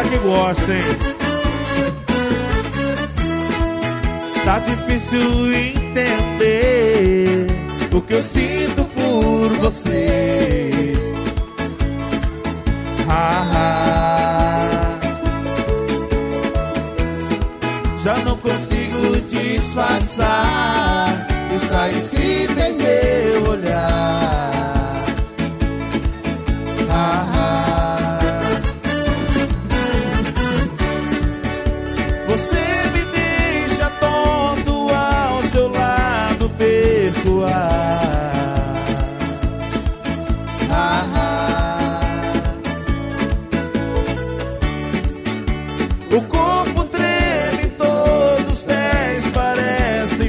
galera que gosta, hein? Tá difícil entender o que eu sinto por você. Já não consigo disfarçar, está escrito em seu olhar. Você me deixa tonto, ao seu lado perco o corpo treme, todos os pés parecem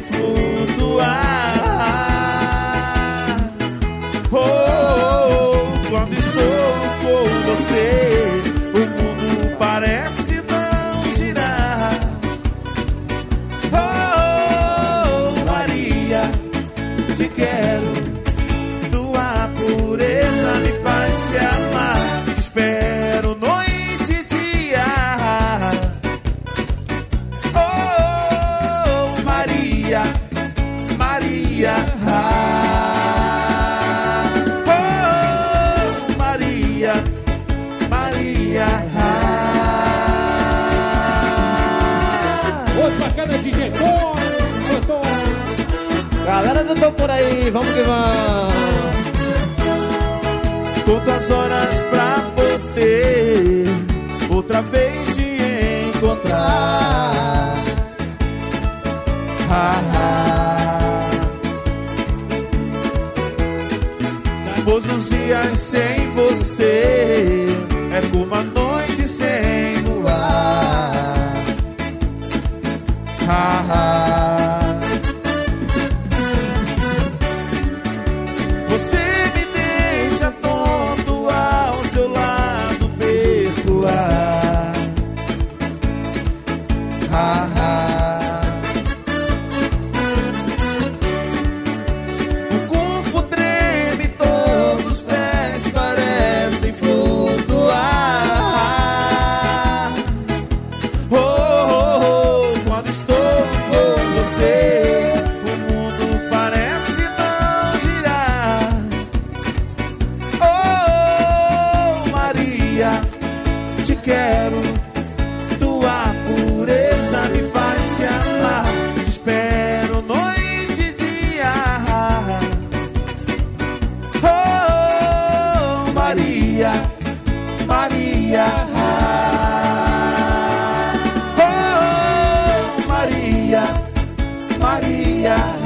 flutuar. Quando estou com você, o mundo parece não girar. Maria, te quero, tua pureza me faz te amar. Te espero noite e dia. Maria, Maria, Maria, Maria. Outro bacana, DJ Tom. Galera do Tom por aí, vamos que vamos. Conto as horas pra poder outra vez te encontrar. Pois os dias sem você é como a noite sem luar. Você me deixa tonto, ao seu lado perco o corpo treme, todos os pés parecem flutuar. Quando estou com você, o mundo parece não girar. Maria, te quero, tua pureza me faz te amar. Te espero noite e dia. Maria, Maria, Maria, Maria.